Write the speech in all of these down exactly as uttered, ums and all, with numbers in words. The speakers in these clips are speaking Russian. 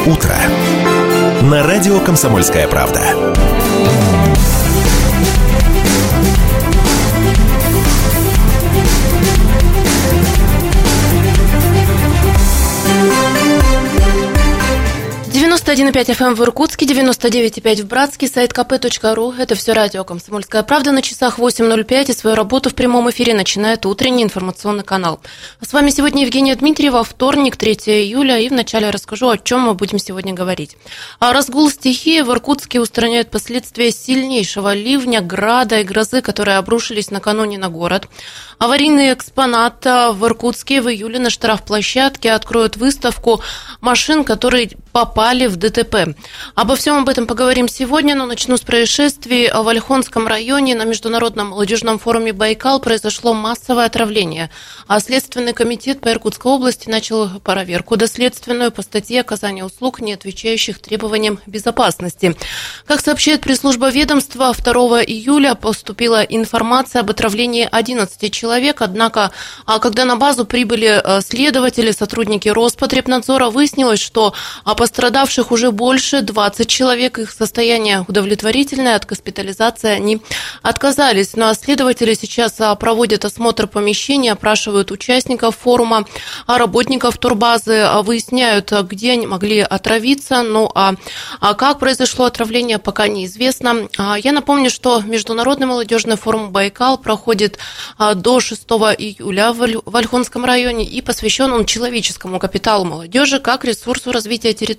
утро» на радио «Комсомольская правда». девяносто один и пять эф эм в Иркутске, девяносто девять и пять в Братске, сайт ка пэ точка ру. Это все радио «Комсомольская правда». На часах восемь ноль пять, и свою работу в прямом эфире начинает утренний информационный канал. С вами сегодня Евгения Дмитриева, вторник, третьего июля, и вначале расскажу, о чем мы будем сегодня говорить. Разгул стихии в Иркутске устраняет последствия сильнейшего ливня, града и грозы, которые обрушились накануне на город. Аварийный экспонат в Иркутске в июле на штрафплощадке откроют выставку машин, которые попали в дэ тэ пэ. Обо всем об этом поговорим сегодня, но начну с происшествий. В Ольхонском районе на Международном молодежном форуме «Байкал» произошло массовое отравление, а Следственный комитет по Иркутской области начал проверку доследственную по статье «Оказание услуг, не отвечающих требованиям безопасности». Как сообщает пресс-служба ведомства, второго июля поступила информация об отравлении одиннадцати человек, однако, когда на базу прибыли следователи, сотрудники Роспотребнадзора, выяснилось, что пострадавших уже больше, двадцать человек, их состояние удовлетворительное, от госпитализации они отказались. Ну а следователи сейчас проводят осмотр помещения, опрашивают участников форума, работников турбазы, выясняют, где они могли отравиться. Ну а как произошло отравление, пока неизвестно. Я напомню, что Международный молодежный форум «Байкал» проходит до шестого июля в Ольхонском районе, и посвящен он человеческому капиталу молодежи как ресурсу развития территории.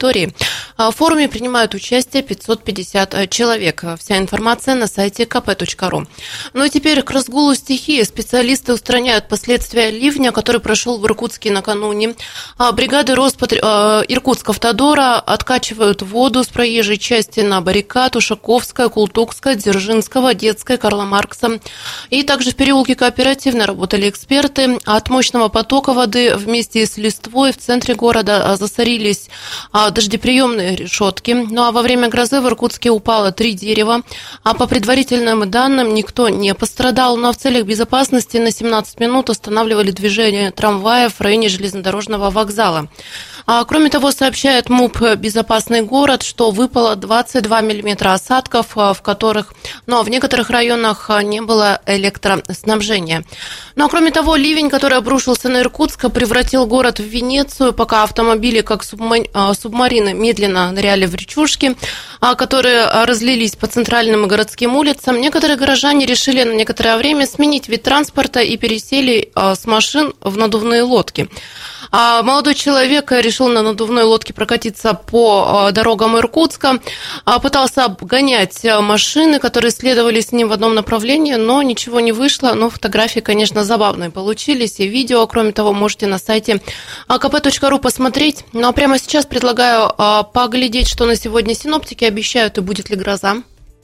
В форуме принимают участие пятьсот пятьдесят человек. Вся информация на сайте ка пэ точка ру. Ну и теперь к разгулу стихии. Специалисты устраняют последствия ливня, который прошел в Иркутске накануне. Бригады Роспотр... Иркутск-Автодора откачивают воду с проезжей части на Баррикад, Ушаковская, Култукская, Дзержинского, Детская, Карла Маркса. И также в переулке Кооперативной работали эксперты. От мощного потока воды вместе с листвой в центре города засорились дождеприемные решетки. Ну а во время грозы в Иркутске упало три дерева. А по предварительным данным никто не пострадал. Но в целях безопасности на семнадцать минут останавливали движение трамваев в районе железнодорожного вокзала. А, кроме того, сообщает МУП «Безопасный город», что выпало двадцать два миллиметра осадков, в которых, но в некоторых районах не было электроснабжения. Ну а кроме того, ливень, который обрушился на Иркутск, превратил город в Венецию, пока автомобили, как субмарины, медленно ныряли в речушки, которые разлились по центральным и городским улицам. Некоторые горожане решили на некоторое время сменить вид транспорта и пересели с машин в надувные лодки. Молодой человек решил на надувной лодке прокатиться по дорогам Иркутска, пытался обгонять машины, которые следовали с ним в одном направлении, но ничего не вышло. Но фотографии, конечно, забавные получились, и видео. Кроме того, можете на сайте ка пэ точка ру посмотреть. Ну а прямо сейчас предлагаю поглядеть, что на сегодня синоптики обещают и будет ли гроза.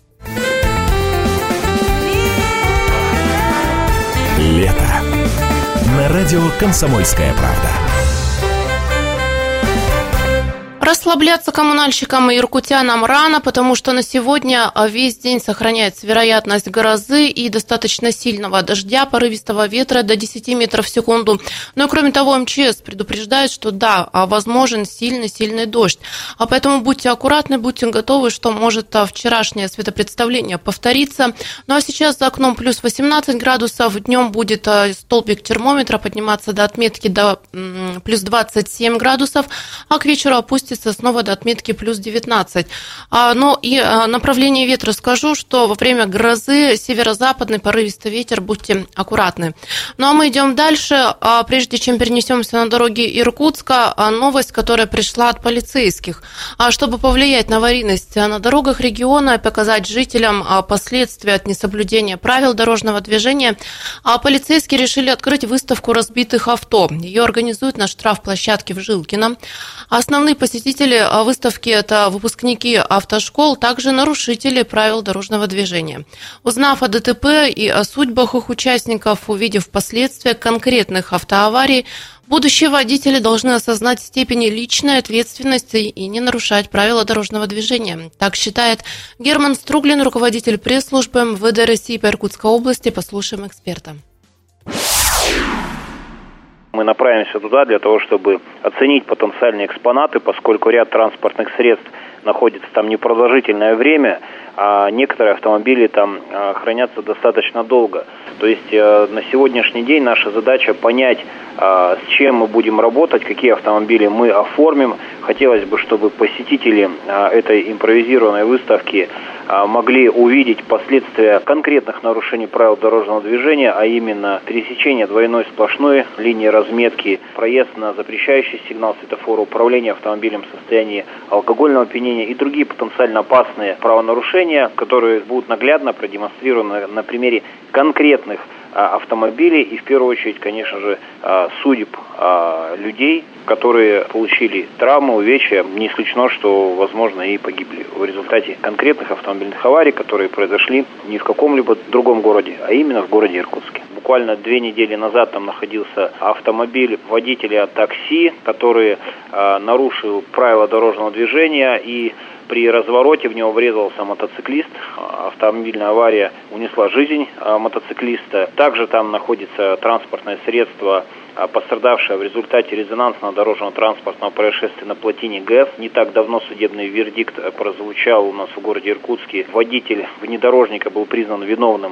Лето. На радио «Комсомольская правда». Расслабляться коммунальщикам и иркутянам рано, потому что на сегодня весь день сохраняется вероятность грозы и достаточно сильного дождя, порывистого ветра до десяти метров в секунду. Ну и кроме того, эм че эс предупреждает, что да, возможен сильный-сильный дождь. А поэтому будьте аккуратны, будьте готовы, что может вчерашнее светопредставление повториться. Ну а сейчас за окном плюс восемнадцать градусов, днем будет столбик термометра подниматься до отметки до плюс двадцать семь градусов, а к вечеру опустится снова до отметки плюс девятнадцать. Но и направление ветра скажу, что во время грозы северо-западный порывистый ветер, будьте аккуратны. Ну а мы идем дальше. Прежде чем перенесемся на дороги Иркутска, новость, которая пришла от полицейских. Чтобы повлиять на аварийность на дорогах региона и показать жителям последствия от несоблюдения правил дорожного движения, полицейские решили открыть выставку разбитых авто. Ее организуют на штрафплощадке в Жилкино. Основные посетители выставки – это выпускники автошкол, также нарушители правил дорожного движения. Узнав о дэ тэ пэ и о судьбах их участников, увидев последствия конкретных автоаварий, будущие водители должны осознать степень личной ответственности и не нарушать правила дорожного движения. Так считает Герман Струглин, руководитель пресс-службы эм вэ дэ России по Иркутской области. Послушаем эксперта. Мы направимся туда для того, чтобы оценить потенциальные экспонаты, поскольку ряд транспортных средств находится там непродолжительное время, а некоторые автомобили там а, хранятся достаточно долго. То есть а, на сегодняшний день наша задача понять, а, с чем мы будем работать, какие автомобили мы оформим. Хотелось бы, чтобы посетители а, этой импровизированной выставки а, могли увидеть последствия конкретных нарушений правил дорожного движения, а именно пересечение двойной сплошной линии разметки, проезд на запрещающий сигнал светофора, управление автомобилем в состоянии алкогольного опьянения и другие потенциально опасные правонарушения, которые будут наглядно продемонстрированы на примере конкретных а, автомобилей и в первую очередь, конечно же, а, судеб а, людей, которые получили травмы, увечья. Не исключено, что, возможно, и погибли в результате конкретных автомобильных аварий, которые произошли не в каком-либо другом городе, а именно в городе Иркутске. Буквально две недели назад там находился автомобиль водителя такси, который э, нарушил правила дорожного движения, и при развороте в него врезался мотоциклист. Автомобильная авария унесла жизнь э, мотоциклиста. Также там находится транспортное средство, пострадавшая в результате резонансного дорожного транспортного происшествия на плотине ГЭС. Не так давно судебный вердикт прозвучал у нас в городе Иркутске. Водитель внедорожника был признан виновным.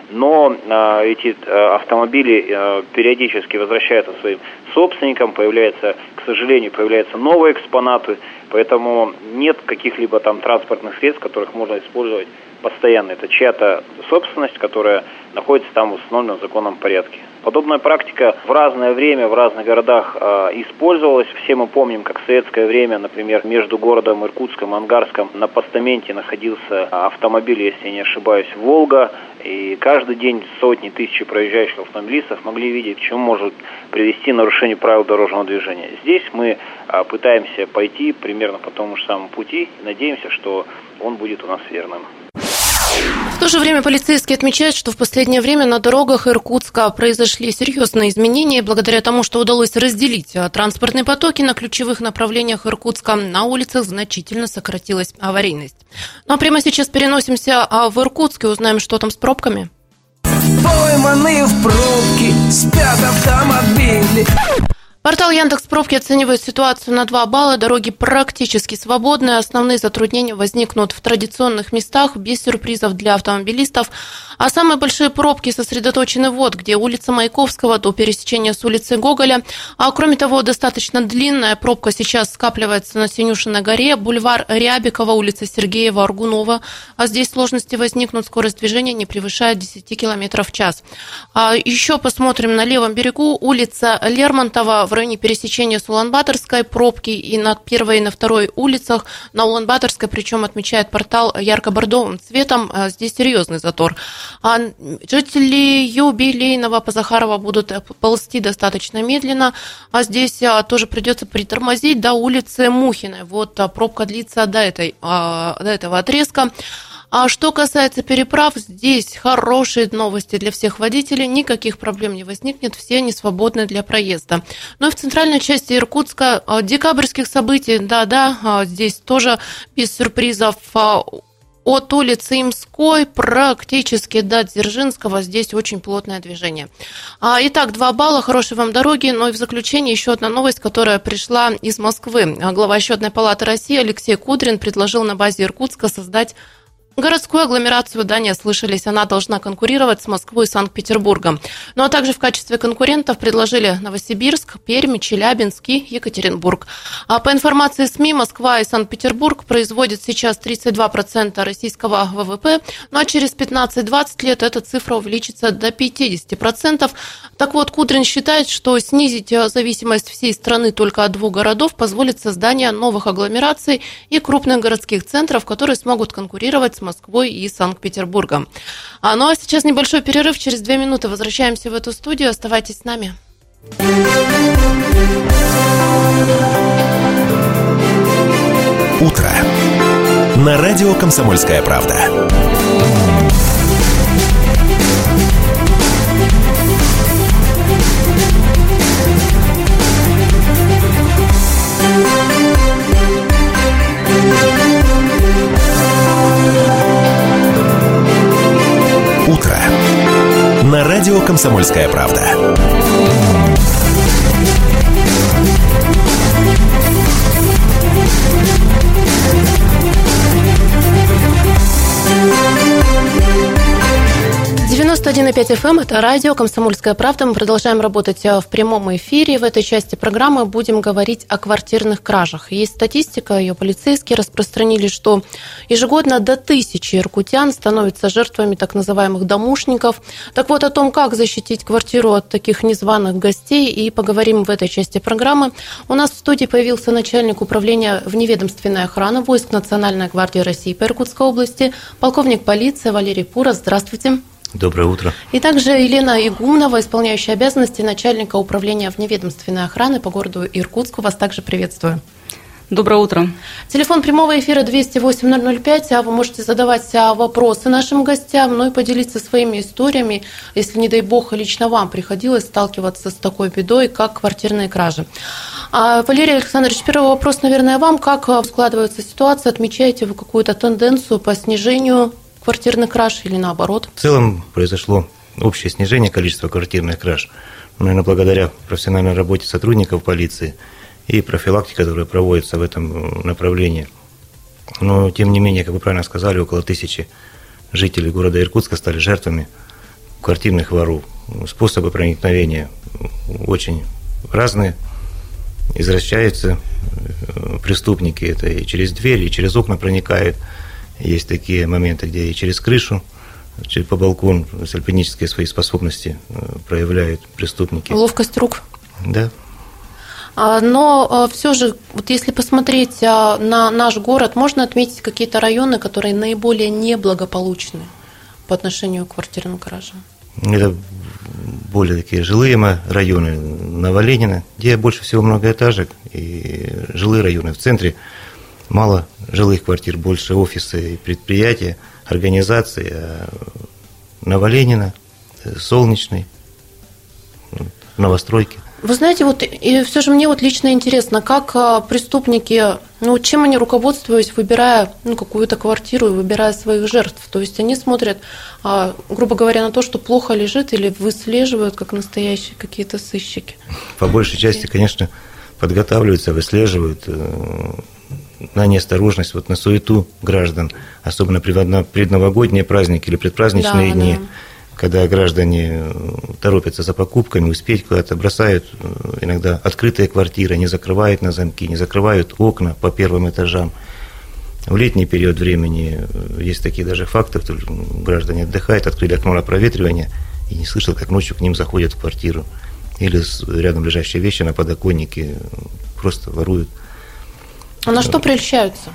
Но а, эти а, автомобили а, периодически возвращаются своим собственникам, появляются, к сожалению, появляются новые экспонаты, поэтому нет каких-либо там транспортных средств, которых можно использовать постоянно. Это чья-то собственность, которая находится там в установленном законном порядке. Подобная практика в разное время в разных городах э, использовалась. Все мы помним, как в советское время, например, между городом Иркутском и Ангарском на постаменте находился автомобиль, если я не ошибаюсь, «Волга». И каждый день сотни, тысячи проезжающих автомобилистов могли видеть, к чему может привести нарушение правил дорожного движения. Здесь мы э, пытаемся пойти примерно по тому же самому пути и надеемся, что он будет у нас верным. В то же время полицейские отмечают, что в последнее время на дорогах Иркутска произошли серьезные изменения. Благодаря тому, что удалось разделить транспортные потоки на ключевых направлениях Иркутска, на улицах значительно сократилась аварийность. Ну а прямо сейчас переносимся в Иркутск и узнаем, что там с пробками. Пойманные в пробке, спят автомобили. Портал Яндекс.Пробки оценивает ситуацию на два балла. Дороги практически свободные. Основные затруднения возникнут в традиционных местах, без сюрпризов для автомобилистов. А самые большие пробки сосредоточены вот, где улица Маяковского до пересечения с улицей Гоголя. А кроме того, достаточно длинная пробка сейчас скапливается на Синюшиной горе, бульвар Рябикова, улица Сергеева, Аргунова. А здесь сложности возникнут, скорость движения не превышает десять километров в час. А еще посмотрим на левом берегу, улица Лермонтова, в районе пересечения с Улан-Баторской, пробки и на первой и на второй улицах. На Улан-Баторской, причем отмечает портал ярко-бордовым цветом, здесь серьезный затор. А жители Юбилейного по Захарова будут ползти достаточно медленно, а здесь тоже придется притормозить до улицы Мухиной. Вот пробка длится до, этой, до этого отрезка. А что касается переправ, здесь хорошие новости для всех водителей, никаких проблем не возникнет, все они свободны для проезда. Ну и в центральной части Иркутска декабрьских событий, да-да, здесь тоже без сюрпризов. От улицы Имской практически до Дзержинского здесь очень плотное движение. Итак, два балла, хорошей вам дороги. Но и в заключение еще одна новость, которая пришла из Москвы. Глава Счетной палаты России Алексей Кудрин предложил на базе Иркутска создать городскую агломерацию. Да, не ослышались, она должна конкурировать с Москвой и Санкт-Петербургом. Ну а также в качестве конкурентов предложили Новосибирск, Пермь, Челябинск и Екатеринбург. А по информации СМИ, Москва и Санкт-Петербург производят сейчас тридцать два процента российского ВВП, ну а через пятнадцать-двадцать лет эта цифра увеличится до пятьдесят процентов. Так вот, Кудрин считает, что снизить зависимость всей страны только от двух городов позволит создание новых агломераций и крупных городских центров, которые смогут конкурировать с Москвой и Санкт-Петербургом. А, ну а сейчас небольшой перерыв. Через две минуты возвращаемся в эту студию. Оставайтесь с нами. Утро. На радио «Комсомольская правда». Утро. На радио «Комсомольская правда». один и пять эф эм, это радио «Комсомольская правда». Мы продолжаем работать в прямом эфире. В этой части программы будем говорить о квартирных кражах. Есть статистика, ее полицейские распространили, что ежегодно до тысячи иркутян становятся жертвами так называемых домушников. Так вот, о том, как защитить квартиру от таких незваных гостей, и поговорим в этой части программы. У нас в студии появился начальник управления вневедомственной охраны войск Национальной гвардии России по Иркутской области, полковник полиции Валерий Пурос. Здравствуйте. Доброе утро. И также Елена Игумнова, исполняющая обязанности начальника управления вневедомственной охраны по городу Иркутску. Вас также приветствую. Доброе утро. Телефон прямого эфира двести восемь ноль ноль пять, а вы можете задавать вопросы нашим гостям, ну и поделиться своими историями, если, не дай бог, лично вам приходилось сталкиваться с такой бедой, как квартирные кражи. А, Валерий Александрович, первый вопрос, наверное, вам. Как складывается ситуация? Отмечаете вы какую-то тенденцию по снижению квартирных краж или наоборот? В целом произошло общее снижение количества квартирных краж, наверное, благодаря профессиональной работе сотрудников полиции и профилактике, которая проводится в этом направлении. Но, тем не менее, как вы правильно сказали, около тысячи жителей города Иркутска стали жертвами квартирных воров. Способы проникновения очень разные. Извращаются преступники, это и через дверь, и через окна проникают. Есть такие моменты, где и через крышу, по балкону альпинические свои способности проявляют преступники. Ловкость рук. Да. Но все же, вот если посмотреть на наш город, можно отметить какие-то районы, которые наиболее неблагополучны по отношению к квартирным кражам? Это более такие жилые районы Новоленина, где больше всего многоэтажек, и жилые районы в центре. Мало жилых квартир, больше офисы и предприятия, организации. А Новоленина, Солнечный, новостройки. Вы знаете, вот и все же мне вот лично интересно, как преступники, ну, чем они руководствуются, выбирая ну, какую-то квартиру и выбирая своих жертв? То есть они смотрят, грубо говоря, на то, что плохо лежит, или выслеживают, как настоящие какие-то сыщики? По большей части, конечно, подготавливаются, выслеживают на неосторожность, вот на суету граждан, особенно предновогодние праздники или предпраздничные да, дни, да. Когда граждане торопятся за покупками, успеть куда-то, бросают иногда открытые квартиры, не закрывают на замки, не закрывают окна по первым этажам. В летний период времени есть такие даже факты, что граждане отдыхают, открыли окно на проветривание и не слышат, как ночью к ним заходят в квартиру. Или рядом лежащие вещи на подоконнике просто воруют. А на что прельщаются?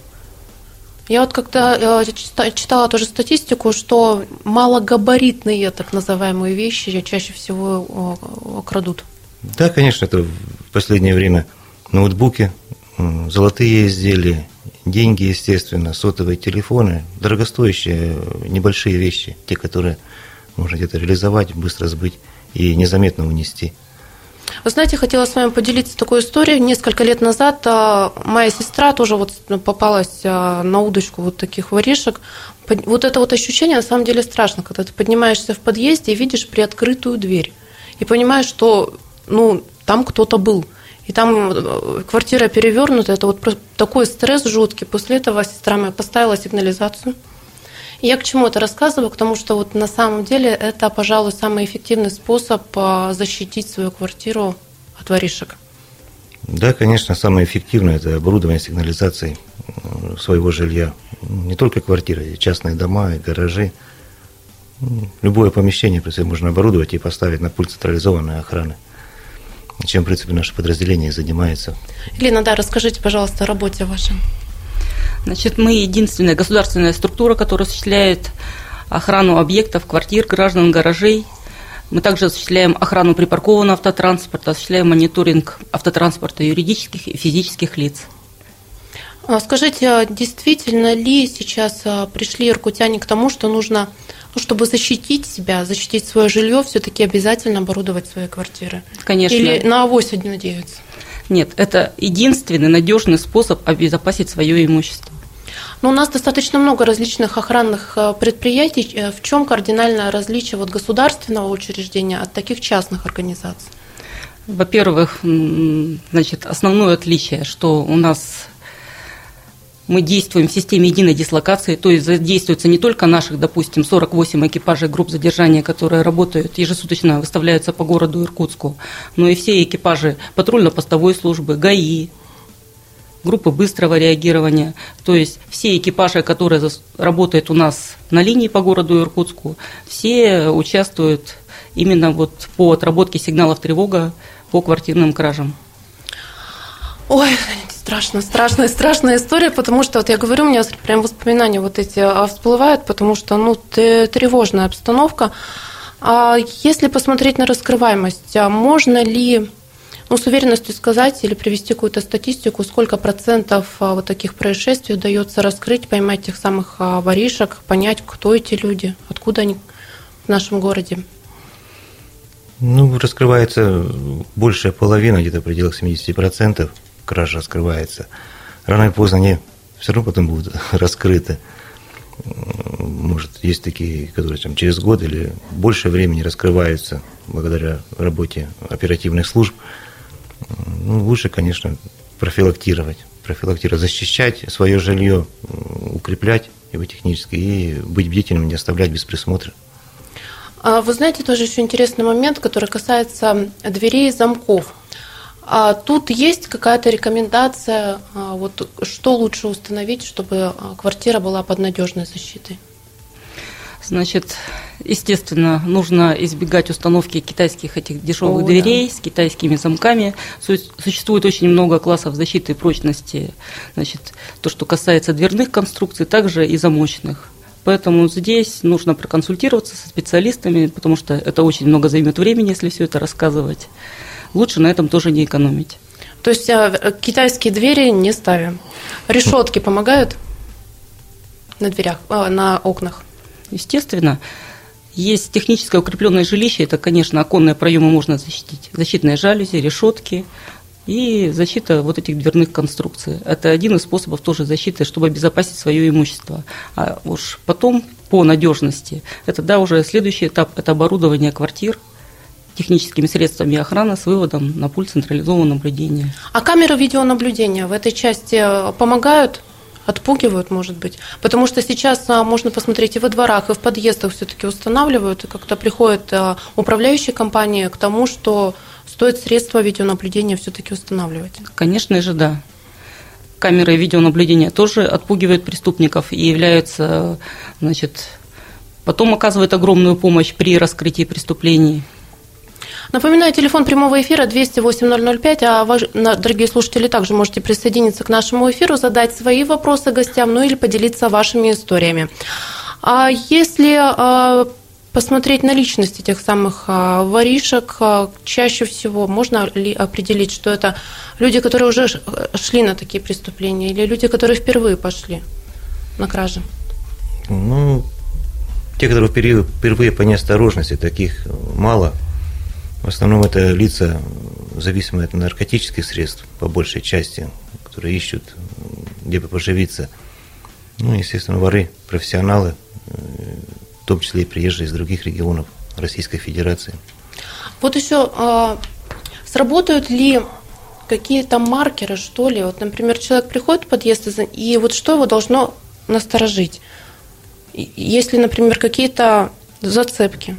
Я вот как-то читала тоже статистику, что малогабаритные так называемые вещи чаще всего крадут. Да, конечно, это в последнее время ноутбуки, золотые изделия, деньги, естественно, сотовые телефоны, дорогостоящие небольшие вещи, те, которые можно где-то реализовать, быстро сбыть и незаметно унести. Вы знаете, хотела с вами поделиться такой историей. Несколько лет назад моя сестра тоже вот попалась на удочку вот таких воришек. Вот это вот ощущение на самом деле страшно, когда ты поднимаешься в подъезде и видишь приоткрытую дверь. И понимаешь, что ну, там кто-то был. И там квартира перевернута. Это вот такой стресс жуткий. После этого сестра моя поставила сигнализацию. И я к чему это рассказываю? К тому, что вот на самом деле это, пожалуй, самый эффективный способ защитить свою квартиру от воришек. Да, конечно, самое эффективное – это оборудование сигнализацией своего жилья. Не только квартиры, и частные дома, и гаражи. Любое помещение можно оборудовать и поставить на пульт централизованной охраны. Чем, в принципе, наше подразделение занимается. Елена, да, расскажите, пожалуйста, о работе вашей. Значит, мы единственная государственная структура, которая осуществляет охрану объектов, квартир, граждан, гаражей. Мы также осуществляем охрану припаркованного автотранспорта, осуществляем мониторинг автотранспорта юридических и физических лиц. Скажите, действительно ли сейчас пришли иркутяне к тому, что нужно, ну, чтобы защитить себя, защитить свое жилье, все-таки обязательно оборудовать свои квартиры? Конечно. Или на авось они надеются? Нет, это единственный надежный способ обезопасить свое имущество. Но у нас достаточно много различных охранных предприятий. В чем кардинальное различие вот государственного учреждения от таких частных организаций? Во-первых, значит, основное отличие, что у нас Мы действуем в системе единой дислокации, то есть задействуются не только наших, допустим, сорок восемь экипажей групп задержания, которые работают ежесуточно, выставляются по городу Иркутску, но и все экипажи патрульно-постовой службы, ГАИ, группы быстрого реагирования, то есть все экипажи, которые работают у нас на линии по городу Иркутску, все участвуют именно вот по отработке сигналов тревога по квартирным кражам. Ой, страшно, страшная, страшная история, потому что, вот я говорю, у меня прям воспоминания вот эти всплывают, потому что, ну, тревожная обстановка. А если посмотреть на раскрываемость, можно ли, ну, с уверенностью сказать или привести какую-то статистику, сколько процентов вот таких происшествий удается раскрыть, поймать тех самых воришек, понять, кто эти люди, откуда они в нашем городе? Ну, раскрывается большая половина, где-то в пределах семьдесят процентов. Кража раскрывается. Рано или поздно они все равно потом будут раскрыты. Может, есть такие, которые там, через год или больше времени раскрываются благодаря работе оперативных служб. Ну, лучше, конечно, профилактировать. Профилактировать, защищать свое жилье, укреплять его технически и быть бдительным, не оставлять без присмотра. Вы знаете, тоже еще интересный момент, который касается дверей и замков. А тут есть какая-то рекомендация, вот, что лучше установить, чтобы квартира была под надежной защитой? Значит, естественно, нужно избегать установки китайских этих дешевых О, дверей да. с китайскими замками. Существует очень много классов защиты и прочности. Значит, то, что касается дверных конструкций, также и замочных. Поэтому здесь нужно проконсультироваться со специалистами, потому что это очень много займет времени, если все это рассказывать. Лучше на этом тоже не экономить. То есть китайские двери не ставим. Решетки помогают на дверях, на окнах? Естественно. Есть техническое укрепленное жилище, это, конечно, оконные проемы можно защитить. Защитные жалюзи, решетки и защита вот этих дверных конструкций. Это один из способов тоже защиты, чтобы обезопасить свое имущество. А уж потом по надежности, это да, уже следующий этап, это оборудование квартир техническими средствами охраны с выводом на пульт централизованного наблюдения. А камеры видеонаблюдения в этой части помогают? Отпугивают, может быть? Потому что сейчас можно посмотреть и во дворах, и в подъездах все-таки устанавливают, и как-то приходят управляющие компании к тому, что стоит средства видеонаблюдения все-таки устанавливать. Конечно же, да. Камеры видеонаблюдения тоже отпугивают преступников и являются, значит, потом оказывают огромную помощь при раскрытии преступлений. Напоминаю, телефон прямого эфира двести восемь ноль ноль пять, а вы, дорогие слушатели, также можете присоединиться к нашему эфиру, задать свои вопросы гостям, ну или поделиться вашими историями. А если посмотреть на личность этих самых воришек, чаще всего можно ли определить, что это люди, которые уже шли на такие преступления, или люди, которые впервые пошли на кражи? Ну, те, которые впервые по неосторожности, таких мало. В основном это лица, зависимые от наркотических средств, по большей части, которые ищут, где бы поживиться. Ну, естественно, воры, профессионалы, в том числе и приезжие из других регионов Российской Федерации. Вот еще а, сработают ли какие-то маркеры, что ли? Вот, например, человек приходит в подъезд, и вот что его должно насторожить? Если, например, какие-то зацепки,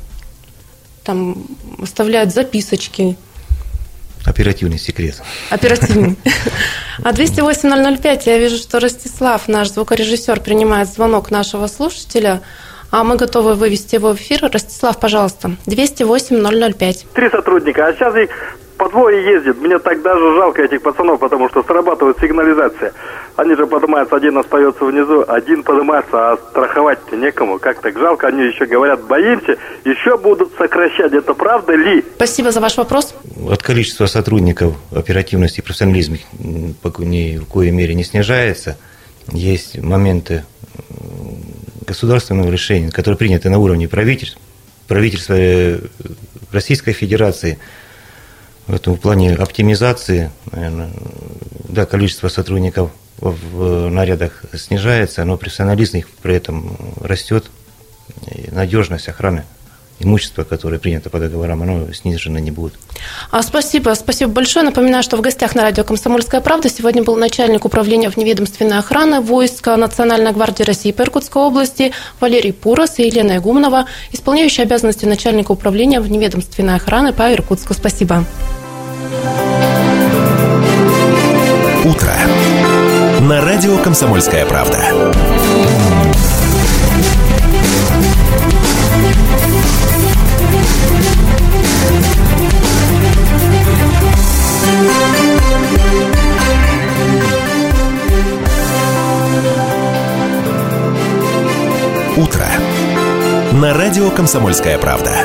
там оставляют записочки. Оперативный секрет. Оперативный. А двести восемь ноль ноль пять, я вижу, что Ростислав, наш звукорежиссер, принимает звонок нашего слушателя, а мы готовы вывести его в эфир. Ростислав, пожалуйста, двести восемь ноль ноль пять. Три сотрудника, а сейчас их по двое ездит. Мне так даже жалко этих пацанов, потому что срабатывает сигнализация. Они же поднимаются, один остается внизу, один поднимается, а страховать-то некому. Как так жалко, они еще говорят, боимся, еще будут сокращать. Это правда ли? Спасибо за ваш вопрос. От количества сотрудников оперативности и профессионализм ни в коей мере не снижается. Есть моменты государственного решения, которые приняты на уровне правительства, правительства Российской Федерации. В этом плане оптимизации, наверное, да, количество сотрудников в нарядах снижается, но профессионализм их при этом растет, и надежность охраны имущество, которое принято по договорам, оно снижено не будет. А, спасибо, спасибо большое. Напоминаю, что в гостях на радио «Комсомольская правда» сегодня был начальник управления вневедомственной охраны войск Национальной гвардии России по Иркутской области Валерий Пурос и Елена Игумнова, исполняющая обязанности начальника управления вневедомственной охраны по Иркутску. Спасибо. Утро. На радио «Комсомольская правда». Утро. На радио «Комсомольская правда».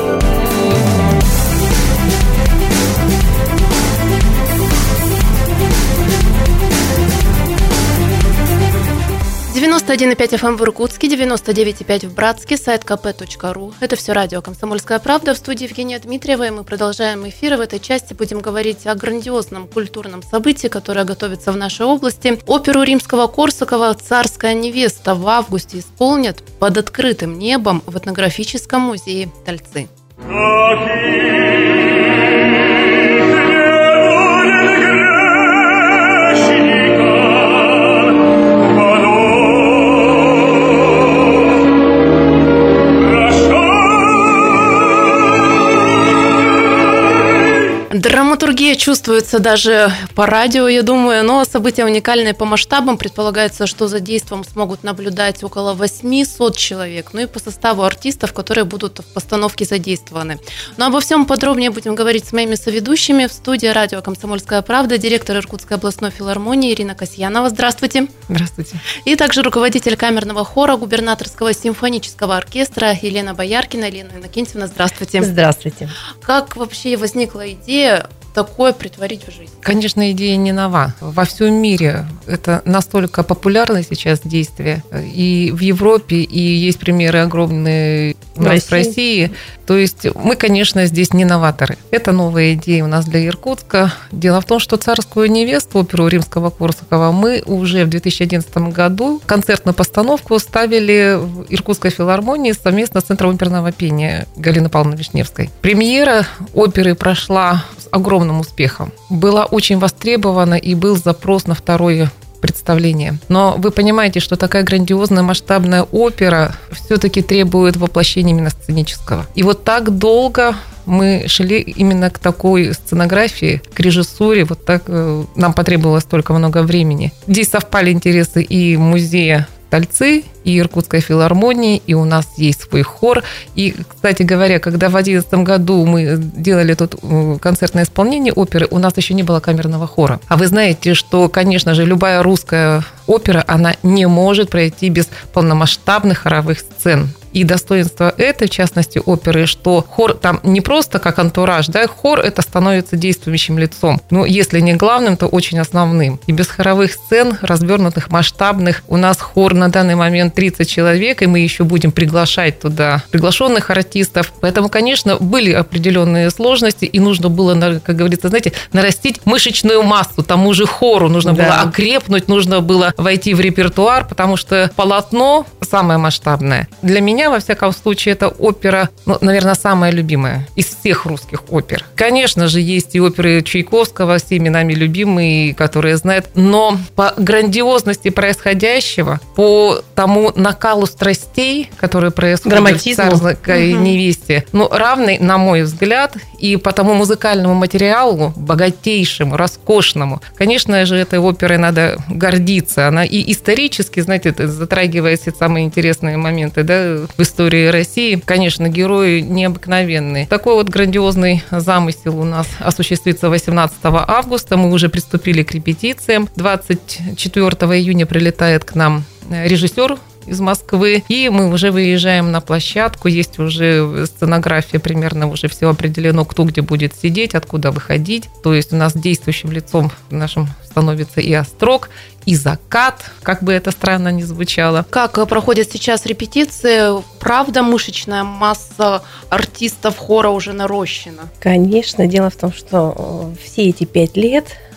девяносто один и пять эф эм в Иркутске, девяносто девять и пять в Братске, сайт ка пэ точка ру. Это все радио «Комсомольская правда». В студии Евгения Дмитриева, и мы продолжаем эфир. И в этой части будем говорить о грандиозном культурном событии, которое готовится в нашей области. Оперу Римского-Корсакова «Царская невеста» в августе исполнят под открытым небом в этнографическом музее Тальцы. Драматургия чувствуется даже по радио, я думаю, но события уникальные по масштабам. Предполагается, что за действом смогут наблюдать около восемьсот человек, ну и по составу артистов, которые будут в постановке задействованы. Но обо всем подробнее будем говорить с моими соведущими. В студии радио «Комсомольская правда» директор Иркутской областной филармонии Ирина Касьянова. Здравствуйте. Здравствуйте. И также руководитель камерного хора губернаторского симфонического оркестра Елена Бояркина. Елена Иннокентьевна, здравствуйте. Здравствуйте. Как вообще возникла идея такое притворить в жизнь? Конечно, идея не нова. Во всем мире это настолько популярное сейчас действие. И в Европе, и есть примеры огромные у нас в России. То есть мы, конечно, здесь не новаторы. Это новая идея у нас для Иркутска. Дело в том, что «Царскую невесту», оперу Римского-Корсакова, мы уже в две тысячи одиннадцатом году концертную постановку ставили в Иркутской филармонии совместно с Центром оперного пения Галины Павловны Вишневской. Премьера оперы прошла с огромным успехом. Была очень востребована и был запрос на второе представление. Но вы понимаете, что такая грандиозная масштабная опера все-таки требует воплощения именно сценического. И вот так долго мы шли именно к такой сценографии, к режиссуре. Вот так э, нам потребовалось столько много времени. Здесь совпали интересы и музея Тальцы, и Иркутской филармонии, и у нас есть свой хор. И, кстати говоря, когда в две тысячи одиннадцатом году мы делали тут концертное исполнение оперы, у нас еще не было камерного хора. А вы знаете, что, конечно же, любая русская опера, она не может пройти без полномасштабных хоровых сцен. И достоинство этой, в частности, оперы, что хор там не просто как антураж, да, хор это становится действующим лицом. Но если не главным, то очень основным. И без хоровых сцен, развернутых, масштабных, у нас хор на данный момент тридцать человек, и мы еще будем приглашать туда приглашенных артистов. Поэтому, конечно, были определенные сложности, и нужно было, как говорится, знаете, нарастить мышечную массу тому же хору. Нужно да. было окрепнуть, нужно было войти в репертуар, потому что полотно самое масштабное. Для меня, во всяком случае, эта опера, ну, наверное, самая любимая из всех русских опер. Конечно же, есть и оперы Чайковского, всеми нами любимые, которые знают, но по грандиозности происходящего, по тому накалу страстей, которые происходят в «Царской угу. невесте», ну, равный, на мой взгляд, и по тому музыкальному материалу, богатейшему, роскошному. Конечно же, этой оперой надо гордиться. Она и исторически, знаете, затрагивает все самые интересные моменты, да, в истории России. Конечно, герои необыкновенные. Такой вот грандиозный замысел у нас осуществится восемнадцатого августа. Мы уже приступили к репетициям. двадцать четвёртого июня прилетает к нам режиссер из Москвы, и мы уже выезжаем на площадку, есть уже сценография, примерно уже все определено, кто где будет сидеть, откуда выходить, то есть у нас действующим лицом нашим становится и острог, и закат, как бы это странно ни звучало. Как проходят сейчас репетиции? Правда, мышечная масса артистов хора уже нарощена? Конечно, дело в том, что все эти пять лет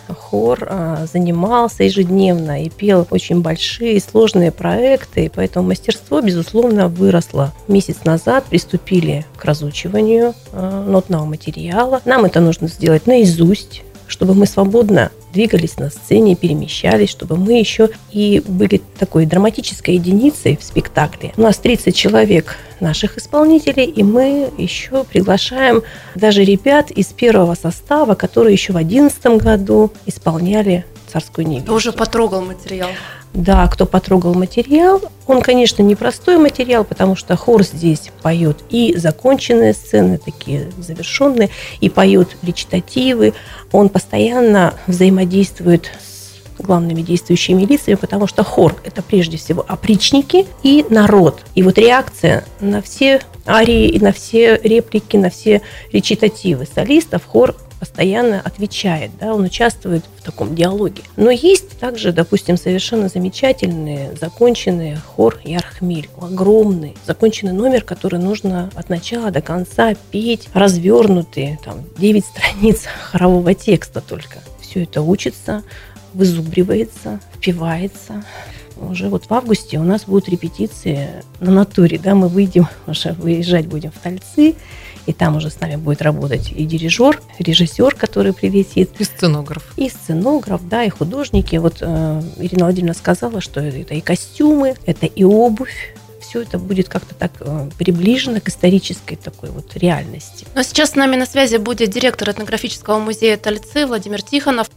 хор занимался ежедневно и пел очень большие и сложные проекты, и поэтому мастерство, безусловно, выросло. Месяц назад приступили к разучиванию нотного материала. Нам это нужно сделать наизусть, чтобы мы свободно двигались на сцене, перемещались, чтобы мы еще и были такой драматической единицей в спектакле. У нас тридцать человек наших исполнителей, и мы еще приглашаем даже ребят из первого состава, которые еще в две тысячи одиннадцатом году исполняли «Царскую невесту». Уже потрогал материал. Да, кто потрогал материал, он, конечно, непростой материал, потому что хор здесь поет и законченные сцены, такие завершенные, и поет речитативы. Он постоянно взаимодействует с главными действующими лицами, потому что хор – это прежде всего опричники и народ. И вот реакция на все арии, и на все реплики, на все речитативы солистов хор постоянно отвечает, да, он участвует в таком диалоге. Но есть также, допустим, совершенно замечательные, законченные хор Ярхмиль, огромный, законченный номер, который нужно от начала до конца петь, развернутые, там, девять страниц хорового текста только. Все это учится, вызубривается, впивается. Уже вот в августе у нас будут репетиции на натуре, да, мы выйдем, уже выезжать будем в Тальцы, и там уже с нами будет работать и дирижер, режиссер, который прилетит. И сценограф. И сценограф, да, и художники. Вот э, Ирина Владимировна сказала, что это и костюмы, это и обувь. Все это будет как-то так э, приближено к исторической такой вот реальности. Но сейчас с нами на связи будет директор этнографического музея Тальцы Владимир Тихонов.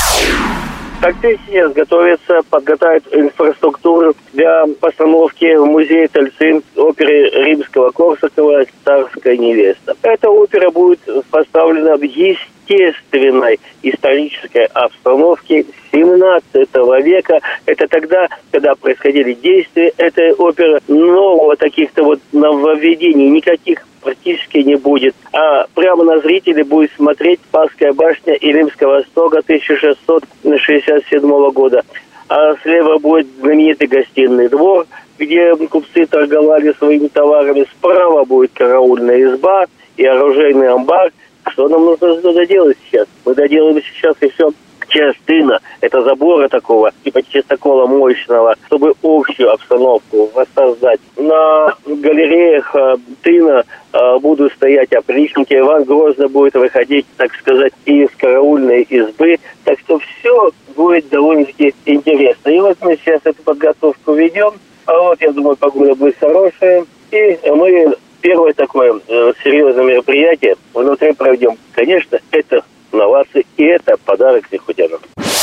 Тальцы сейчас готовятся, подготовят инфраструктуру для постановки в музее Тальцы оперы Римского-Корсакова «Царская невеста». Эта опера будет поставлена в естественной исторической обстановке семнадцатого века. Это тогда, когда происходили действия этой оперы, нового таких-то вот нововведений никаких практически не будет. А прямо на зрителей будет смотреть Спасская башня Илимского стога тысяча шестьсот шестьдесят седьмого года. А слева будет знаменитый гостиный двор, где купцы торговали своими товарами. Справа будет караульная изба и оружейный амбар. Что нам нужно доделать сейчас? Мы доделаем сейчас еще часть тына, это забора такого, типа чистокола мощного, чтобы общую обстановку воссоздать. На галереях э, тына э, будут стоять опричники, Иван Грозный будет выходить, так сказать, из караульной избы. Так что все будет довольно-таки интересно. И вот мы сейчас эту подготовку ведем, а вот, я думаю, погода будет хорошая, и мы первое такое э, серьезное мероприятие внутри проведем. Конечно, это инновации, и это подарок зихутянам.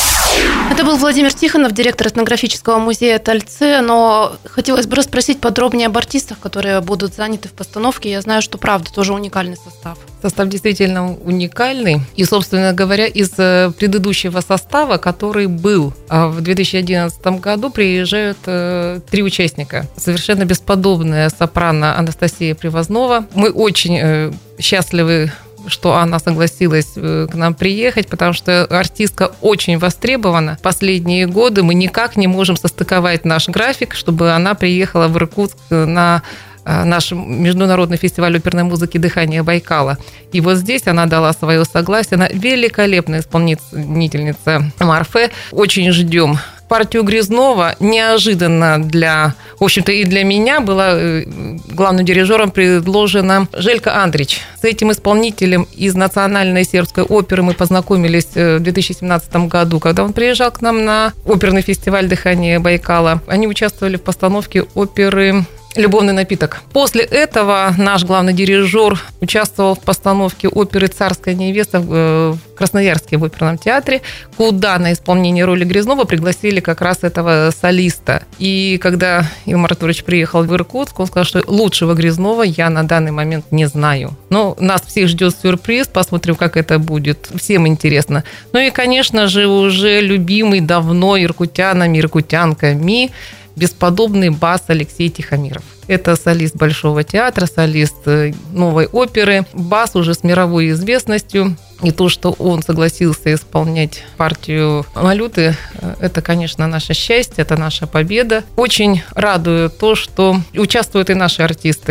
Это был Владимир Тихонов, директор этнографического музея Тальцы, но хотелось бы расспросить подробнее об артистах, которые будут заняты в постановке. Я знаю, что правда тоже уникальный состав. Состав действительно уникальный. И, собственно говоря, из предыдущего состава, который был в две тысячи одиннадцатом году, приезжают три участника. Совершенно бесподобная сопрано Анастасия Привознова. Мы очень счастливы, что она согласилась к нам приехать, потому что артистка очень востребована. Последние годы мы никак не можем состыковать наш график, чтобы она приехала в Иркутск на наш международный фестиваль оперной музыки «Дыхание Байкала». И вот здесь она дала свое согласие. Она великолепная исполнительница Марфе. Очень ждем. Партию Грязнова неожиданно для, в общем-то, и для меня была главным дирижером предложена Желька Андрич. С этим исполнителем из Национальной сербской оперы мы познакомились в две тысячи семнадцатом году, когда он приезжал к нам на оперный фестиваль «Дыхание Байкала». Они участвовали в постановке оперы «Любовный напиток». После этого наш главный дирижер участвовал в постановке оперы «Царская невеста» в Красноярске в оперном театре, куда на исполнение роли Грязнова пригласили как раз этого солиста. И когда Илмар Артурович приехал в Иркутск, он сказал, что лучшего Грязнова я на данный момент не знаю. Но нас всех ждет сюрприз, посмотрим, как это будет. Всем интересно. Ну и, конечно же, уже любимый давно иркутянами, иркутянками бесподобный бас Алексей Тихомиров. Это солист Большого театра, солист новой оперы, бас уже с мировой известностью. И то, что он согласился исполнять партию Малюты, это, конечно, наше счастье, это наша победа. Очень радует то, что участвуют и наши артисты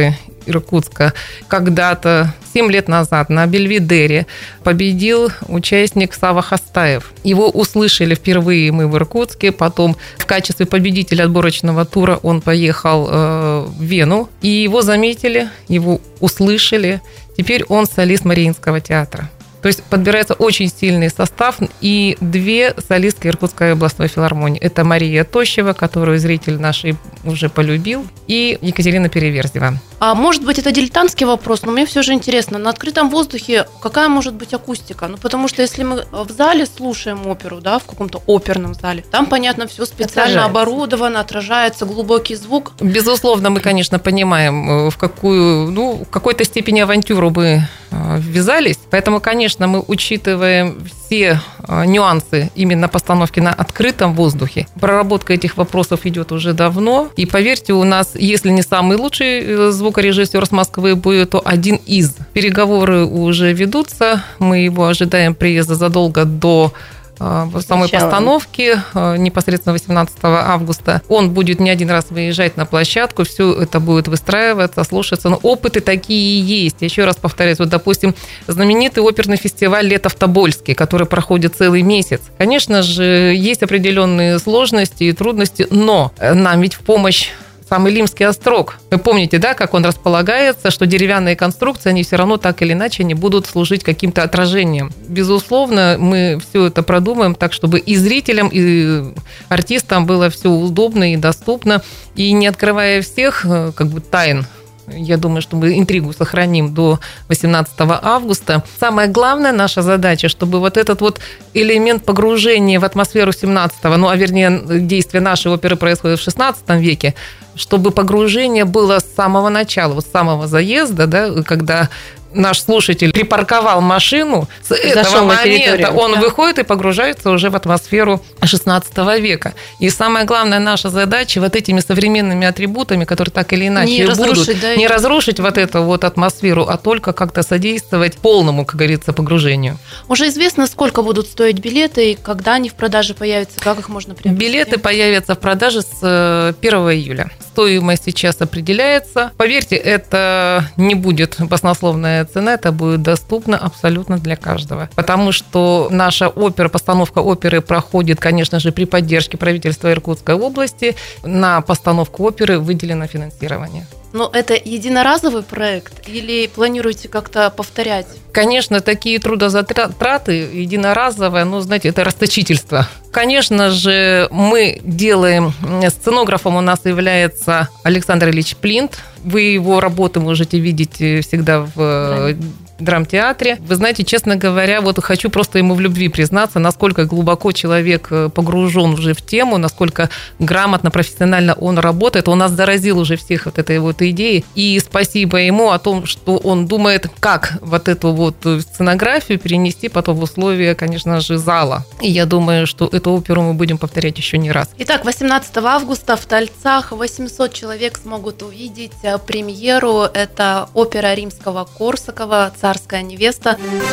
Иркутска. Когда-то, семь лет назад, на Бельведере победил участник Сава Хастаев. Его услышали впервые мы в Иркутске, потом в качестве победителя отборочного тура он поехал э, в Вену, и его заметили, его услышали. Теперь он солист Мариинского театра. То есть подбирается очень сильный состав и две солистки Иркутской областной филармонии. Это Мария Тощева, которую зритель наш уже полюбил, и Екатерина Переверзева. А может быть, это дилетантский вопрос, но мне все же интересно, на открытом воздухе какая может быть акустика? Ну, потому что если мы в зале слушаем оперу, да, в каком-то оперном зале, там, понятно, все специально оборудовано, отражается глубокий звук. Безусловно, мы, конечно, понимаем, в какую, ну, в какой-то степени авантюру мы ввязались, поэтому, конечно, мы учитываем все нюансы именно постановки на открытом воздухе. Проработка этих вопросов идет уже давно, и поверьте, у нас, если не самый лучший звукорежиссер с Москвы будет, то один из. Переговоры уже ведутся, мы его ожидаем приезда задолго до самой Начало. постановки, непосредственно восемнадцатого августа. Он будет не один раз выезжать на площадку, все это будет выстраиваться, слушаться. Но опыты такие есть. Еще раз повторяюсь, вот, допустим, знаменитый оперный фестиваль «Лето в Тобольске», который проходит целый месяц. Конечно же, есть определенные сложности и трудности, но нам ведь в помощь сам Илимский острог. Вы помните, да, как он располагается, что деревянные конструкции, они все равно так или иначе не будут служить каким-то отражением. Безусловно, мы все это продумаем так, чтобы и зрителям, и артистам было все удобно и доступно, и не открывая всех как бы тайн. Я думаю, что мы интригу сохраним до восемнадцатого августа. Самая главная наша задача, чтобы вот этот вот элемент погружения в атмосферу семнадцатого, ну, а вернее, действие нашей оперы происходит в шестнадцатом веке, чтобы погружение было с самого начала, вот с самого заезда, да, когда наш слушатель припарковал машину, с этого момента он да. выходит и погружается уже в атмосферу шестнадцатого века. И самая главная наша задача вот этими современными атрибутами, которые так или иначе не будут, разрушить, да, не это. разрушить вот эту вот атмосферу, а только как-то содействовать полному, как говорится, погружению. Уже известно, сколько будут стоить билеты и когда они в продаже появятся, как их можно приобрести? Билеты появятся в продаже с первого июля. Стоимость сейчас определяется. Поверьте, это не будет баснословная цена, это будет доступно абсолютно для каждого. Потому что наша опера, постановка оперы проходит, конечно же, при поддержке правительства Иркутской области. На постановку оперы выделено финансирование. Но это единоразовый проект или планируете как-то повторять? Конечно, такие трудозатраты единоразовые, ну, знаете, это расточительство. Конечно же, мы делаем, сценографом у нас является Александр Ильич Плинт. Вы его работу можете видеть всегда в драмтеатре. Вы знаете, честно говоря, вот хочу просто ему в любви признаться, насколько глубоко человек погружен уже в тему, насколько грамотно, профессионально он работает. Он нас заразил уже всех вот этой вот идеей. И спасибо ему о том, что он думает, как вот эту вот сценографию перенести потом в условия, конечно же, зала. И я думаю, что эту оперу мы будем повторять еще не раз. Итак, восемнадцатого августа в Тольцах восемьсот человек смогут увидеть премьеру. Это опера Римского-Корсакова «Царская невеста».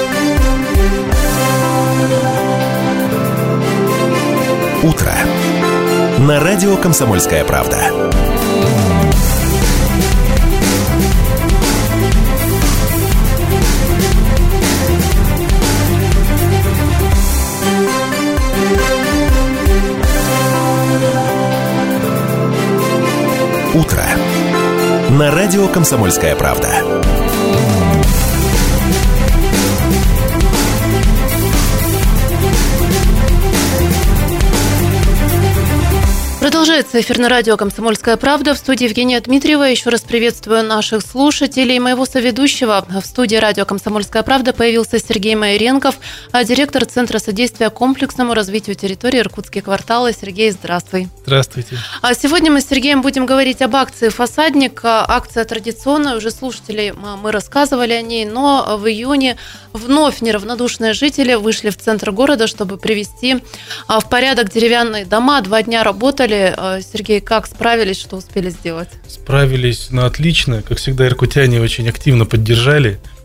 Утро. На радио «Комсомольская правда». Утро. На радио «Комсомольская правда». Продолжается эфир на радио «Комсомольская правда». В студии Евгения Дмитриева. Еще раз приветствую наших слушателей. Моего соведущего в студии радио «Комсомольская правда» появился Сергей Майренков, директор Центра содействия комплексному развитию территории «Иркутские кварталы». Сергей, здравствуй. Здравствуйте. А сегодня мы с Сергеем будем говорить об акции «Фасадник». Акция традиционная, уже слушателей мы рассказывали о ней, но в июне вновь неравнодушные жители вышли в центр города, чтобы привести в порядок деревянные дома. Два дня работали. Сергей, как справились, что успели сделать? Справились, ну, отлично. Как всегда, иркутяне очень активно поддержали.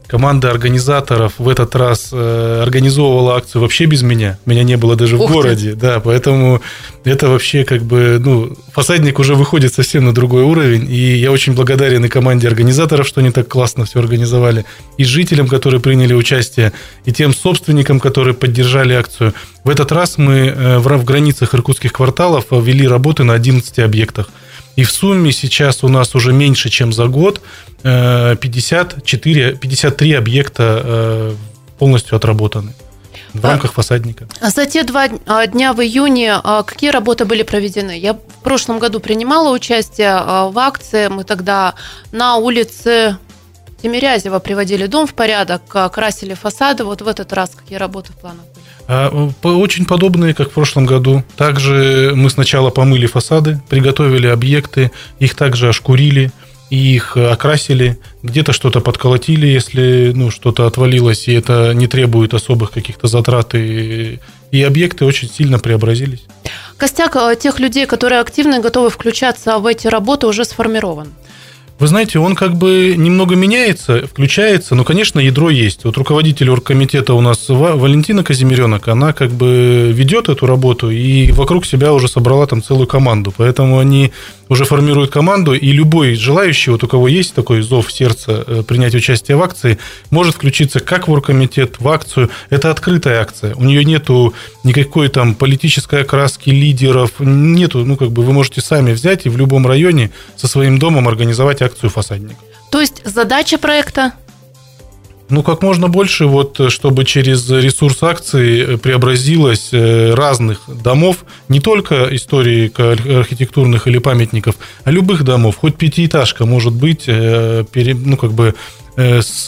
команда организаторов в этот раз э, организовывала акцию вообще без меня. Меня не было даже в Ух городе. Ты. Да, поэтому это вообще как бы, ну, фасадник уже выходит совсем на другой уровень. И я очень благодарен и команде организаторов, что они так классно все организовали, и жителям, которые приняли участие, и тем собственникам, которые поддержали акцию. В этот раз мы в, в границах иркутских кварталов вели работы на одиннадцати объектах. И в сумме сейчас у нас уже меньше, чем за год, пятьдесят четыре, пятьдесят три объекта полностью отработаны в рамках фасадника. За те два дня в июне какие работы были проведены? Я в прошлом году принимала участие в акции. Мы тогда на улице Тимирязева приводили дом в порядок, красили фасады. Вот в этот раз какие работы в планах были? Очень подобные, как в прошлом году. Также мы сначала помыли фасады, приготовили объекты, их также ошкурили, их окрасили, где-то что-то подколотили, если ну, что-то отвалилось, и это не требует особых каких-то затрат, и, и объекты очень сильно преобразились. Костяк тех людей, которые активно и готовы включаться в эти работы, уже сформирован. Вы знаете, он как бы немного меняется, включается, но, конечно, ядро есть. Вот руководитель оргкомитета у нас Валентина Казимиренок, она как бы ведет эту работу и вокруг себя уже собрала там целую команду. Поэтому они уже формируют команду, и любой желающий, вот у кого есть такой зов сердца принять участие в акции, может включиться как в оргкомитет, в акцию. Это открытая акция. У нее нету никакой там политической окраски, лидеров, нету, ну как бы вы можете сами взять и в любом районе со своим домом организовать акцию «Фасадник». То есть задача проекта? Ну, как можно больше, вот, чтобы через ресурс акции преобразилось разных домов, не только истории архитектурных или памятников, а любых домов, хоть пятиэтажка может быть, ну, как бы с,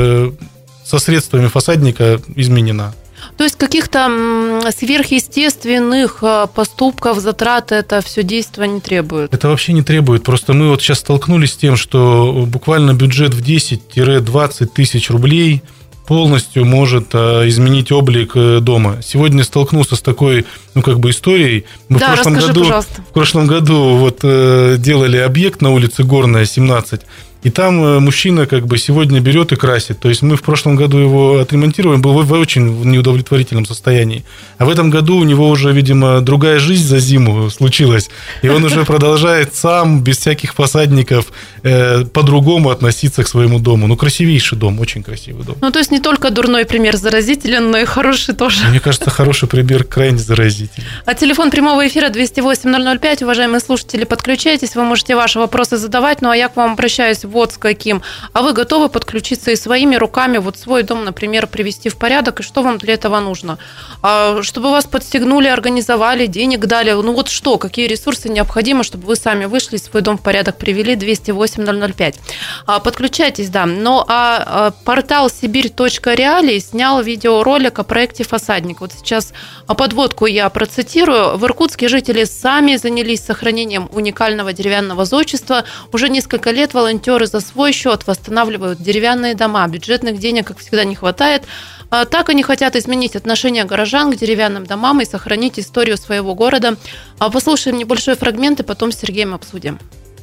со средствами «Фасадника» изменена. То есть каких-то сверхъестественных поступков, затрат это все действие не требует? Это вообще не требует. Просто мы вот сейчас столкнулись с тем, что буквально бюджет в десять-двадцать тысяч рублей полностью может изменить облик дома. Сегодня столкнулся с такой, ну, как бы историей. Мы да, в прошлом расскажи, году, пожалуйста. В прошлом году вот делали объект на улице Горная, семнадцать. И там мужчина как бы сегодня берет и красит. То есть мы в прошлом году его отремонтировали, был в очень неудовлетворительном состоянии. А в этом году у него уже, видимо, другая жизнь за зиму случилась. И он уже продолжает сам, без всяких фасадников, по-другому относиться к своему дому. Ну, красивейший дом, очень красивый дом. Ну, то есть не только дурной пример заразителен, но и хороший тоже. Мне кажется, хороший пример крайне заразителен. А телефон прямого эфира двести восемь ноль ноль пять. Уважаемые слушатели, подключайтесь, вы можете ваши вопросы задавать. Ну, а я к вам обращаюсь вот с каким. А вы готовы подключиться и своими руками вот свой дом, например, привести в порядок? И что вам для этого нужно? Чтобы вас подстегнули, организовали, денег дали? Ну вот что, какие ресурсы необходимы, чтобы вы сами вышли, свой дом в порядок привели? двести восемь ноль ноль пять. Подключайтесь, да. Ну а портал сибирь точка реалии снял видеоролик о проекте «Фасадник». Вот сейчас подводку я процитирую. В Иркутске жители сами занялись сохранением уникального деревянного зодчества. Уже несколько лет волонтеры за свой счет восстанавливают деревянные дома. Бюджетных денег, как всегда, не хватает. Так они хотят изменить отношение горожан к деревянным домам и сохранить историю своего города. Послушаем небольшой фрагмент и потом с Сергеем обсудим.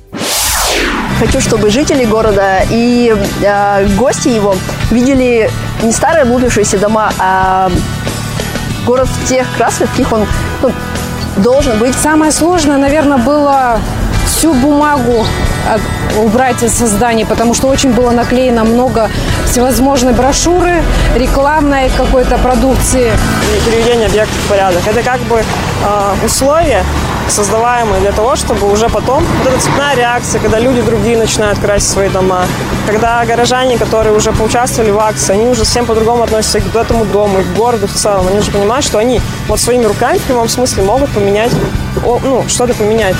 Хочу, чтобы жители города и э, гости его видели не старые облупившиеся дома, а город в тех красках, каких он ну, должен быть. Самое сложное, наверное, было всю бумагу убрать из создания, потому что очень было наклеено много всевозможной брошюры, рекламной какой-то продукции. Приведение объектов в порядок. Это как бы э, условия, создаваемые для того, чтобы уже потом вот эта цепная реакция, когда люди другие начинают красить свои дома, когда горожане, которые уже поучаствовали в акции, они уже совсем по-другому относятся к этому дому, к городу в целом. Они уже понимают, что они вот своими руками в прямом смысле могут поменять, ну, что-то поменять.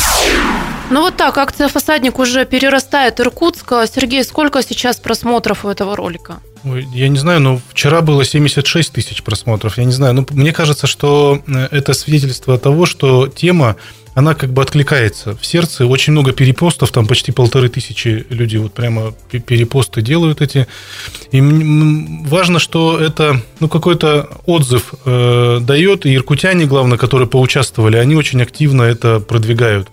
Ну вот так, акция «Фасадник» уже перерастает Иркутск. Сергей, сколько сейчас просмотров у этого ролика? Ой, я не знаю, но вчера было семьдесят шесть тысяч просмотров. Я не знаю, но мне кажется, что это свидетельство того, что тема, она как бы откликается в сердце. Очень много перепостов, там почти полторы тысячи людей вот прямо перепосты делают эти. И важно, что это ну, какой-то отзыв э, дает, и иркутяне, главное, которые поучаствовали, они очень активно это продвигают.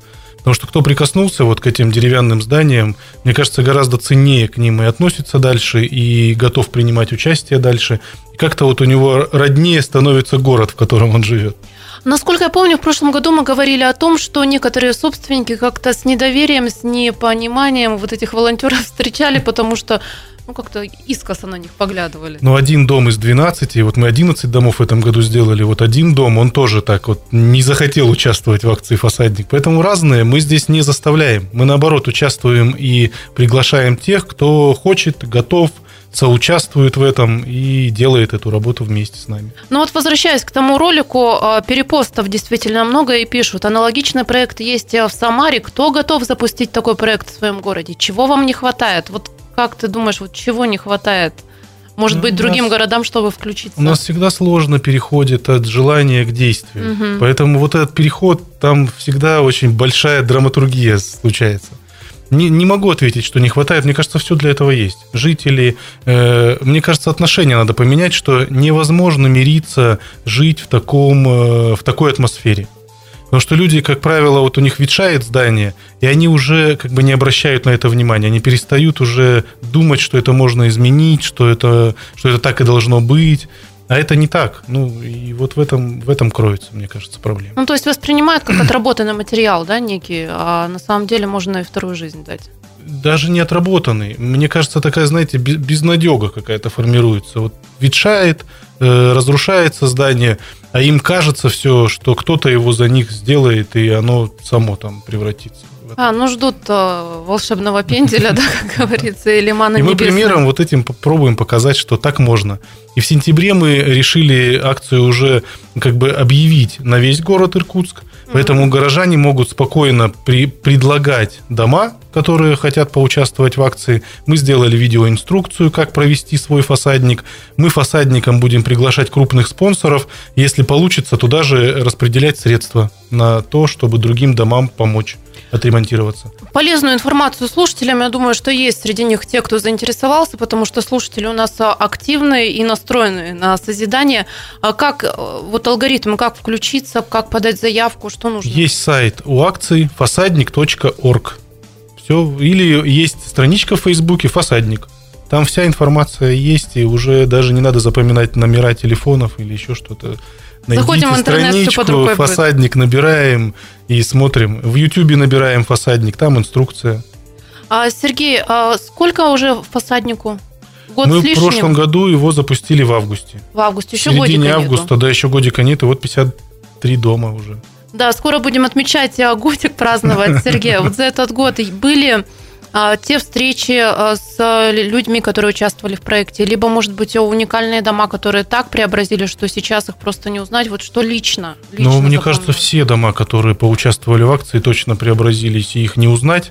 Потому что кто прикоснулся вот к этим деревянным зданиям, мне кажется, гораздо ценнее к ним и относится дальше, и готов принимать участие дальше. И как-то вот у него роднее становится город, в котором он живет. Насколько я помню, в прошлом году мы говорили о том, что некоторые собственники как-то с недоверием, с непониманием вот этих волонтеров встречали, потому что ну, как-то искоса на них поглядывали. Ну, один дом из двенадцати, вот мы одиннадцать домов в этом году сделали, вот один дом, он тоже так вот не захотел участвовать в акции «Фасадник». Поэтому разные мы здесь не заставляем. Мы, наоборот, участвуем и приглашаем тех, кто хочет, готов, соучаствует в этом и делает эту работу вместе с нами. Ну вот, возвращаясь к тому ролику, перепостов действительно много и пишут. Аналогичный проект есть в Самаре. Кто готов запустить такой проект в своем городе? Чего вам не хватает? Вот как ты думаешь, вот чего не хватает? Может ну, быть, другим нас, городам, чтобы включиться? У нас всегда сложно переходит от желания к действию. Угу. Поэтому вот этот переход, там всегда очень большая драматургия случается. Не, не могу ответить, что не хватает. Мне кажется, все для этого есть. Жители, э, мне кажется, отношения надо поменять, что невозможно мириться, жить в, таком, э, в такой атмосфере. Потому что люди, как правило, вот у них ветшает здание, и они уже как бы не обращают на это внимания. Они перестают уже думать, что это можно изменить, что это, что это так и должно быть. А это не так. Ну, и вот в этом, в этом кроется, мне кажется, проблема. Ну, то есть воспринимают как отработанный материал, да, некий, а на самом деле можно и вторую жизнь дать. Даже не отработанный. Мне кажется, такая, знаете, безнадега какая-то формируется. Вот ветшает, э, разрушается здание, а им кажется все, что кто-то его за них сделает, и оно само там превратится. А, ну ждут э, волшебного пенделя, да, как говорится, или мана небесная. И мы примером вот этим пробуем показать, что так можно. И в сентябре мы решили акцию уже как бы объявить на весь город Иркутск, поэтому горожане могут спокойно при, предлагать дома, которые хотят поучаствовать в акции. Мы сделали видеоинструкцию, как провести свой фасадник. Мы фасадникам будем приглашать крупных спонсоров. Если получится, туда же распределять средства на то, чтобы другим домам помочь отремонтироваться. Полезную информацию слушателям, я думаю, что есть среди них те, кто заинтересовался, потому что слушатели у нас активные и настроенные на созидание. Как вот алгоритм, как включиться, как подать заявку, что нужно? Есть сайт у акций фасадник точка орг. Все. Или есть страничка в Фейсбуке «Фасадник». Там вся информация есть, и уже даже не надо запоминать номера телефонов или еще что-то. Найдите Заходим в интернет, страничку, «Фасадник» будет. Набираем и смотрим. В Ютубе набираем «Фасадник», там инструкция. А, Сергей, а сколько уже «Фасаднику»? Год Мы с лишним? В прошлом году его запустили в августе. В августе, еще годика нет. В середине нету. августа, да, еще годика нет, и вот пятьдесят три дома уже. Да, скоро будем отмечать годик, праздновать, Сергей. Вот за этот год были а, те встречи а, с людьми, которые участвовали в проекте, либо, может быть, уникальные дома, которые так преобразили, что сейчас их просто не узнать. Вот что лично? лично ну, мне кажется, все дома, которые поучаствовали в акции, точно преобразились, и их не узнать.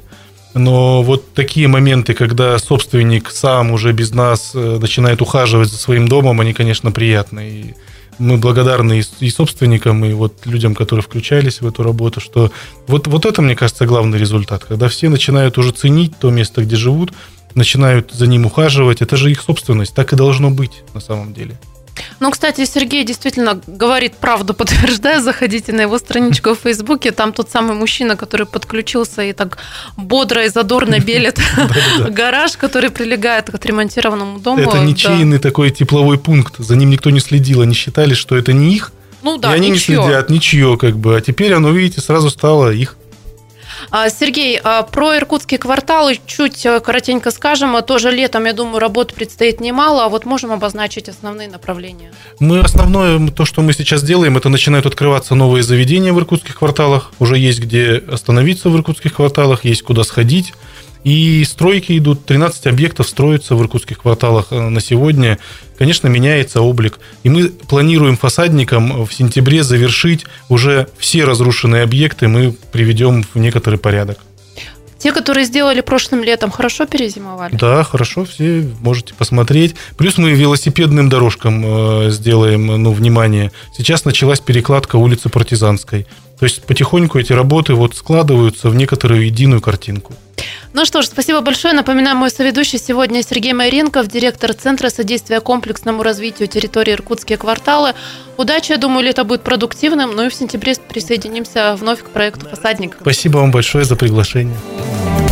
Но вот такие моменты, когда собственник сам уже без нас начинает ухаживать за своим домом, они, конечно, приятны. И мы благодарны и собственникам, и вот людям, которые включались в эту работу, что вот, вот это, мне кажется, главный результат. Когда все начинают уже ценить то место, где живут, начинают за ним ухаживать. Это же их собственность, так и должно быть на самом деле. Ну, кстати, Сергей действительно говорит правду, подтверждаю. Заходите на его страничку в Фейсбуке. Там тот самый мужчина, который подключился и так бодро и задорно белит гараж, который прилегает к отремонтированному дому. Это ничейный такой тепловой пункт. За ним никто не следил. Они считали, что это не их. Ну да, и они не следят, ничье как бы. А теперь оно, видите, сразу стало их. Сергей, про иркутские кварталы чуть коротенько скажем. Тоже летом, я думаю, работ предстоит немало. А вот можем обозначить основные направления? Мы основное, то, что мы сейчас делаем, это начинают открываться новые заведения в иркутских кварталах. Уже есть где остановиться в иркутских кварталах, есть куда сходить. И стройки идут, тринадцать объектов строятся в иркутских кварталах на сегодня. Конечно, меняется облик. И мы планируем фасадником в сентябре завершить уже все разрушенные объекты, мы приведем в некоторый порядок. Те, которые сделали прошлым летом, хорошо перезимовали? Да, хорошо, все можете посмотреть. Плюс мы велосипедным дорожкам сделаем, ну, внимание. Сейчас началась перекладка улицы Партизанской. То есть потихоньку эти работы вот складываются в некоторую единую картинку. Ну что ж, спасибо большое. Напоминаю, мой соведущий сегодня Сергей Майренков, директор Центра содействия комплексному развитию территории «Иркутские кварталы». Удачи, я думаю, лето будет продуктивным. Ну и в сентябре присоединимся вновь к проекту «Фасадник». Спасибо вам большое за приглашение.